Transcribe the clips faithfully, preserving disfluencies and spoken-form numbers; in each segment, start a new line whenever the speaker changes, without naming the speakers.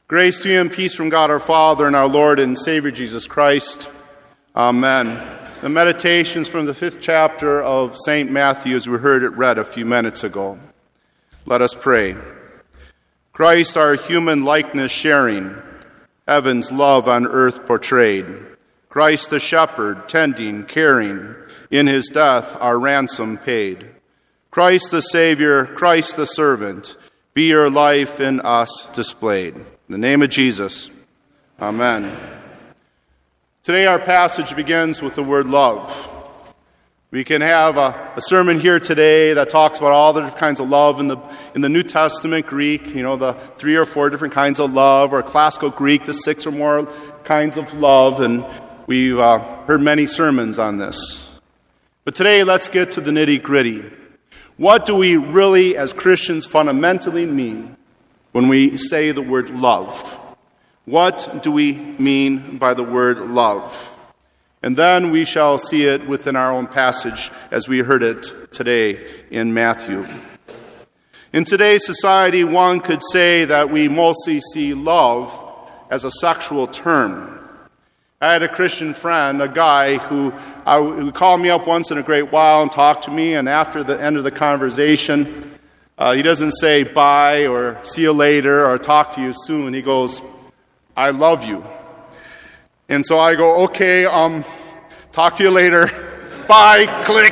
Grace to you and peace from God our Father and our Lord and Savior Jesus Christ. Amen. The meditations from the fifth chapter of Saint Matthew, as we heard it read a few minutes ago. Let us pray. Christ, our human likeness sharing, heaven's love on earth portrayed. Christ the shepherd, tending, caring, in his death our ransom paid. Christ the Savior, Christ the servant, be your life in us displayed. In the name of Jesus, amen. Today our passage begins with the word love. We can have a, a sermon here today that talks about all the different kinds of love in the in the New Testament Greek, you know, the three or four different kinds of love, or classical Greek, the six or more kinds of love, and we've uh, heard many sermons on this. But today let's get to the nitty-gritty. What do we really, as Christians, fundamentally mean when we say the word love? What do we mean by the word love? And then we shall see it within our own passage as we heard it today in Matthew. In today's society, one could say that we mostly see love as a sexual term. I had a Christian friend, a guy who, uh, who called me up once in a great while and talked to me, and after the end of the conversation, uh, he doesn't say bye or see you later or talk to you soon. He goes, I love you. And so I go, okay, um, talk to you later. Bye, click.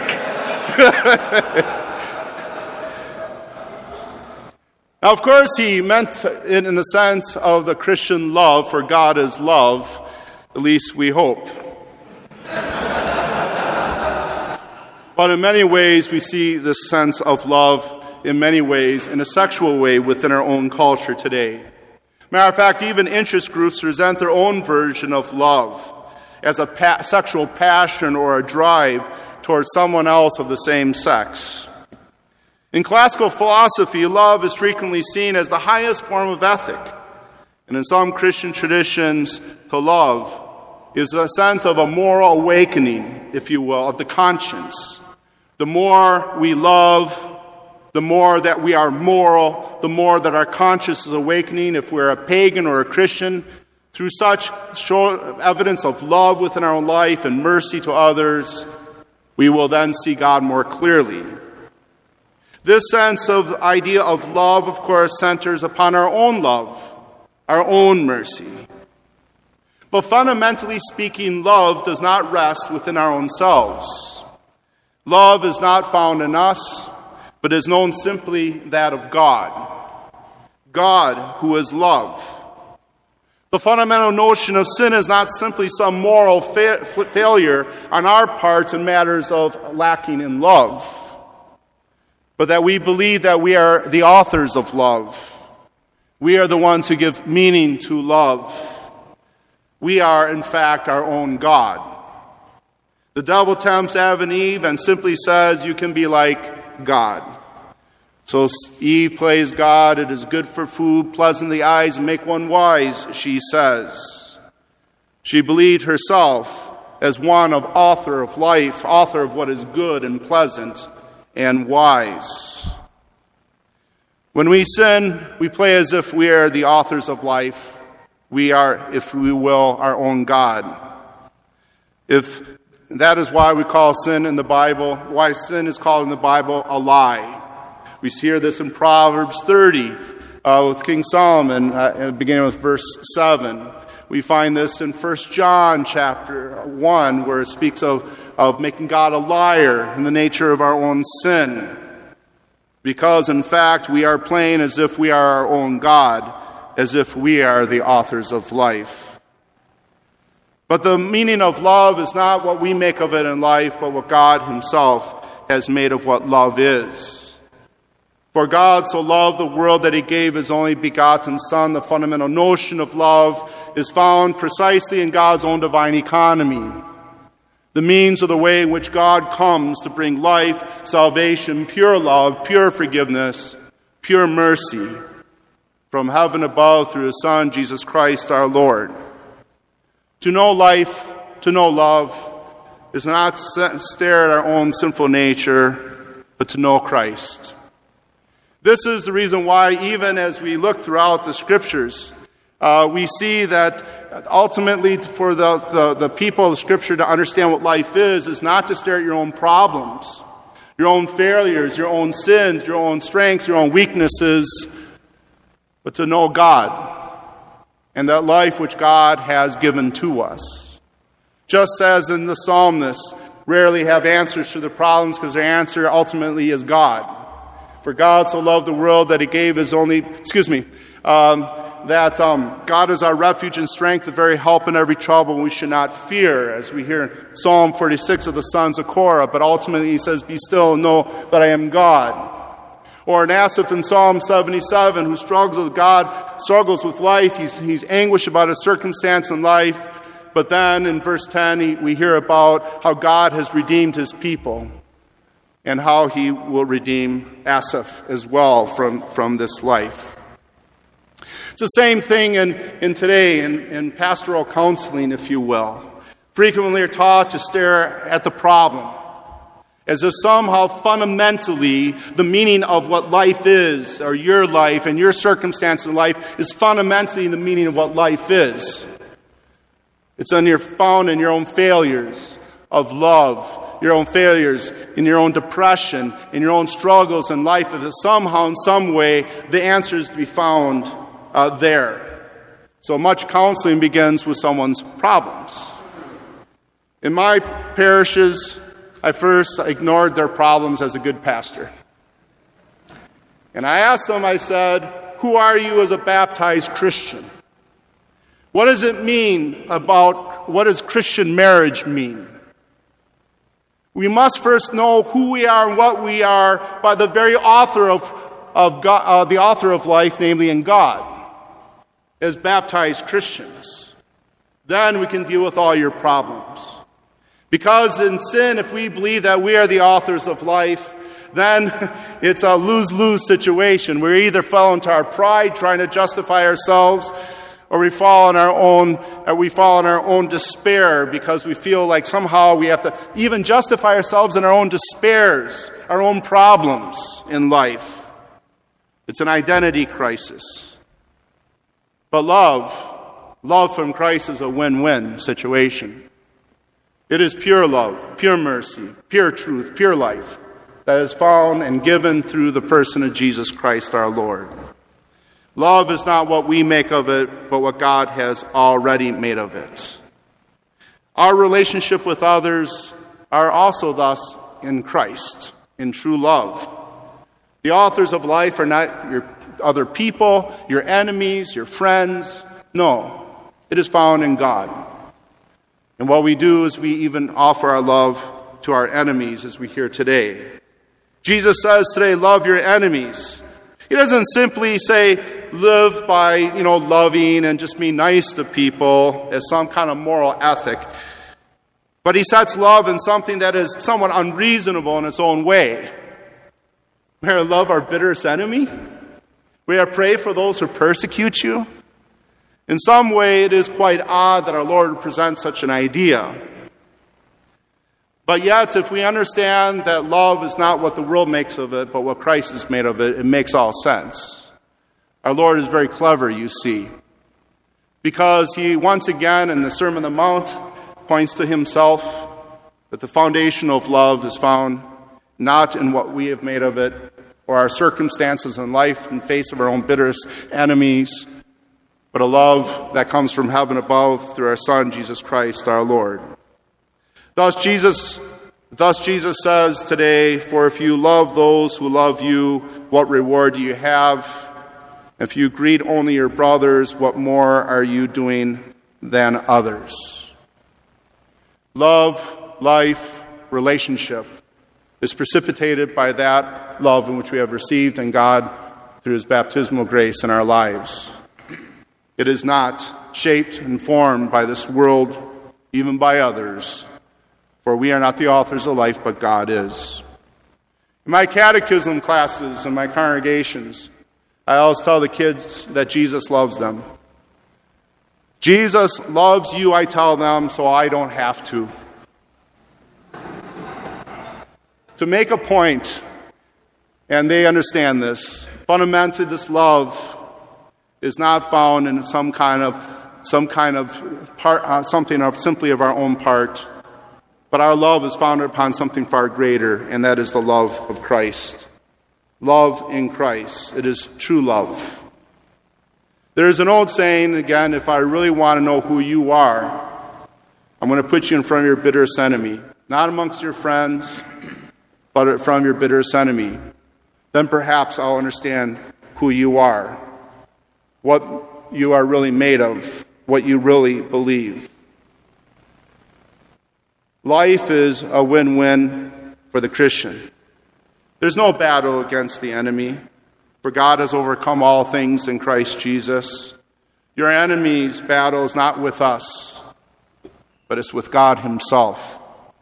Now, of course, he meant it in the sense of the Christian love, for God is love, at least we hope. But in many ways, we see this sense of love in many ways, in a sexual way within our own culture today. Matter of fact, even interest groups present their own version of love as a pa- sexual passion or a drive towards someone else of the same sex. In classical philosophy, love is frequently seen as the highest form of ethic. And in some Christian traditions, to love is a sense of a moral awakening, if you will, of the conscience. The more we love, the more that we are moral, the more that our conscience is awakening. If we're a pagan or a Christian, through such show evidence of love within our own life and mercy to others, we will then see God more clearly. This sense of idea of love, of course, centers upon our own love, our own mercy. But fundamentally speaking, love does not rest within our own selves. Love is not found in us, but is known simply that of God. God, who is love. The fundamental notion of sin is not simply some moral fa- failure on our part in matters of lacking in love, but that we believe that we are the authors of love. We are the ones who give meaning to love. We are, in fact, our own God. The devil tempts Adam and Eve and simply says, you can be like God. So Eve plays God. It is good for food, pleasant in the eyes, and make one wise, she says. She believed herself as one of author of life, author of what is good and pleasant and wise. When we sin, we play as if we are the authors of life. We are, if we will, our own God. If that is why we call sin in the Bible, why sin is called in the Bible a lie. We hear this in Proverbs thirty uh, with King Solomon, uh, beginning with verse seven. We find this in First John chapter one, where it speaks of, of making God a liar in the nature of our own sin. Because, in fact, we are playing as if we are our own God, as if we are the authors of life. But the meaning of love is not what we make of it in life, but what God himself has made of what love is. For God so loved the world that he gave his only begotten Son. The fundamental notion of love is found precisely in God's own divine economy. The means of the way in which God comes to bring life, salvation, pure love, pure forgiveness, pure mercy from heaven above through his Son, Jesus Christ our Lord. To know life, to know love, is not stare at our own sinful nature, but to know Christ. This is the reason why, even as we look throughout the Scriptures, uh, we see that ultimately for the, the, the people of the Scripture to understand what life is, is not to stare at your own problems, your own failures, your own sins, your own strengths, your own weaknesses, but to know God and that life which God has given to us. Just as in the psalmists rarely have answers to their problems because their answer ultimately is God. For God so loved the world that he gave his only, excuse me, um, that um, God is our refuge and strength, the very help in every trouble, and we should not fear, as we hear in Psalm forty-six of the sons of Korah. But ultimately he says, be still and know that I am God. Or an Asaph in Psalm seventy-seven, who struggles with God, struggles with life. He's, he's anguished about his circumstance in life. But then in verse ten, he, we hear about how God has redeemed his people and how he will redeem Asaph as well from, from this life. It's the same thing in, in today, in, in pastoral counseling, if you will. Frequently are taught to stare at the problem, as if somehow fundamentally the meaning of what life is, or your life and your circumstance in life, is fundamentally the meaning of what life is. It's in your, found in your own failures of love, your own failures, in your own depression, in your own struggles in life. If it's somehow, in some way, the answer is to be found uh, there. So much counseling begins with someone's problems. In my parishes, I first ignored their problems as a good pastor. And I asked them, I said, who are you as a baptized Christian? What does it mean about, what does Christian marriage mean? We must first know who we are and what we are by the very author of, of God, uh, the author of life, namely in God, as baptized Christians. Then we can deal with all your problems. Because in sin, if we believe that we are the authors of life, then it's a lose-lose situation. We either fall into our pride, trying to justify ourselves, or we fall in our own, or we fall in our own despair because we feel like somehow we have to even justify ourselves in our own despairs, our own problems in life. It's an identity crisis. But love, love from Christ is a win-win situation. It is pure love, pure mercy, pure truth, pure life that is found and given through the person of Jesus Christ our Lord. Love is not what we make of it, but what God has already made of it. Our relationship with others are also thus in Christ, in true love. The authors of life are not your other people, your enemies, your friends. No, it is found in God. And what we do is we even offer our love to our enemies, as we hear today. Jesus says today, love your enemies. He doesn't simply say, live by, you know, loving and just be nice to people as some kind of moral ethic. But he sets love in something that is somewhat unreasonable in its own way. We are to love our bitterest enemy. We are to pray for those who persecute you. In some way, it is quite odd that our Lord presents such an idea. But yet, if we understand that love is not what the world makes of it, but what Christ has made of it, it makes all sense. Our Lord is very clever, you see, because he once again in the Sermon on the Mount points to himself, that the foundation of love is found not in what we have made of it or our circumstances in life in face of our own bitterest enemies, but a love that comes from heaven above through our Son, Jesus Christ, our Lord. Thus Jesus, thus Jesus says today, for if you love those who love you, what reward do you have? If you greet only your brothers, what more are you doing than others? Love, life, relationship is precipitated by that love in which we have received in God through his baptismal grace in our lives. It is not shaped and formed by this world, even by others, for we are not the authors of life, but God is. In my catechism classes and my congregations, I always tell the kids that Jesus loves them. Jesus loves you, I tell them, so I don't have to. To make a point, and they understand this, fundamentally this love is not found in some kind of some kind of part, uh, something of simply of our own part, but our love is founded upon something far greater, and that is the love of Christ. Love in Christ. It is true love. There is an old saying, again, if I really want to know who you are, I'm going to put you in front of your bitterest enemy. Not amongst your friends, but in front of your bitterest enemy. Then perhaps I'll understand who you are, what you are really made of, what you really believe. Life is a win-win for the Christian. There's no battle against the enemy, for God has overcome all things in Christ Jesus. Your enemy's battle is not with us, but it's with God himself.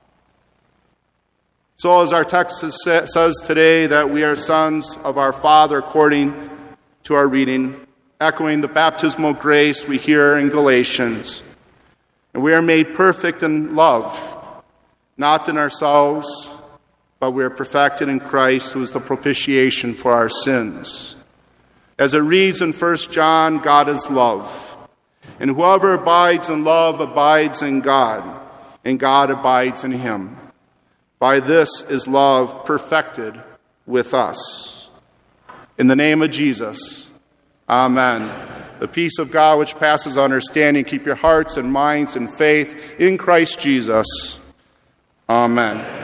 So as our text says today, that we are sons of our Father according to our reading, echoing the baptismal grace we hear in Galatians. And we are made perfect in love, not in ourselves, but we are perfected in Christ, who is the propitiation for our sins. As it reads in First John, God is love. And whoever abides in love abides in God, and God abides in him. By this is love perfected with us. In the name of Jesus, amen. The peace of God which passes understanding, keep your hearts and minds in faith in Christ Jesus. Amen.